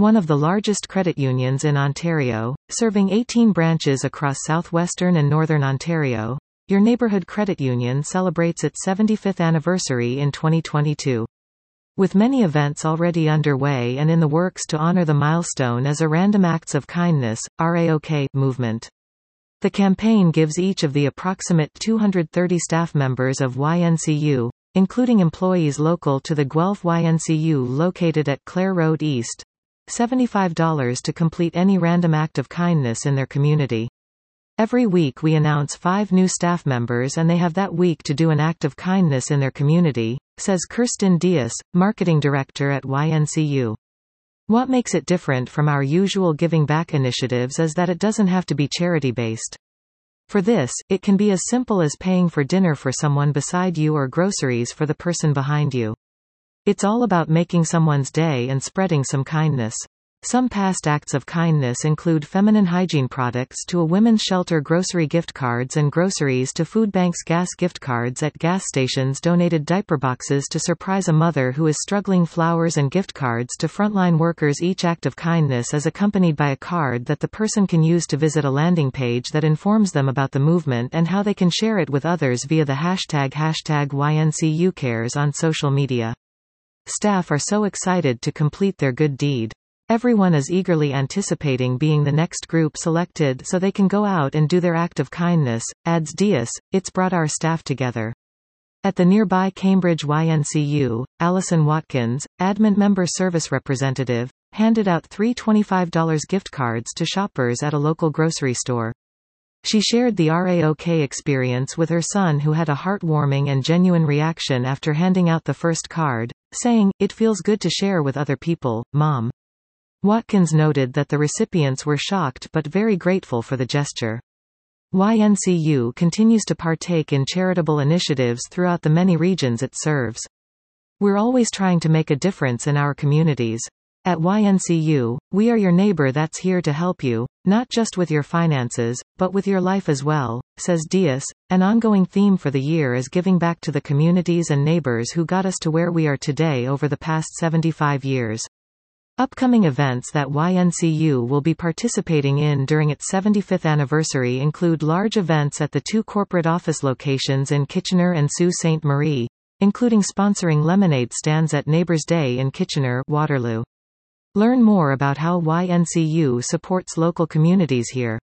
one of the largest credit unions in Ontario, serving 18 branches across southwestern and northern Ontario. Your neighbourhood credit union celebrates its 75th anniversary in 2022. With many events already underway and in the works to honour the milestone as a Random Acts of Kindness (RAOK) movement. The campaign gives each of the approximate 230 staff members of YNCU, including employees local to the Guelph YNCU located at Clare Road East, $75 to complete any random act of kindness in their community. Every week we announce 5 new staff members and they have that week to do an act of kindness in their community, says Kirsten Diaz, marketing director at YNCU. What makes it different from our usual giving back initiatives is that it doesn't have to be charity-based. For this, it can be as simple as paying for dinner for someone beside you or groceries for the person behind you. It's all about making someone's day and spreading some kindness. Some past acts of kindness include feminine hygiene products to a women's shelter, grocery gift cards and groceries to food banks, gas gift cards at gas stations, donated diaper boxes to surprise a mother who is struggling, flowers and gift cards to frontline workers. Each act of kindness is accompanied by a card that the person can use to visit a landing page that informs them about the movement and how they can share it with others via the hashtag #YNCUcares on social media. Staff are so excited to complete their good deed. Everyone is eagerly anticipating being the next group selected so they can go out and do their act of kindness, adds Diaz. It's brought our staff together. At the nearby Cambridge YNCU, Alison Watkins, admin member service representative, handed out 3 $25 gift cards to shoppers at a local grocery store. She shared the RAOK experience with her son, who had a heartwarming and genuine reaction after handing out the first card, saying, "It feels good to share with other people, Mom." Watkins noted that the recipients were shocked but very grateful for the gesture. YNCU continues to partake in charitable initiatives throughout the many regions it serves. We're always trying to make a difference in our communities. At YNCU, we are your neighbor that's here to help you, not just with your finances, but with your life as well, says Diaz. An ongoing theme for the year is giving back to the communities and neighbors who got us to where we are today over the past 75 years. Upcoming events that YNCU will be participating in during its 75th anniversary include large events at the 2 corporate office locations in Kitchener and Sault Ste. Marie, including sponsoring lemonade stands at Neighbours Day in Kitchener, Waterloo. Learn more about how YNCU supports local communities here.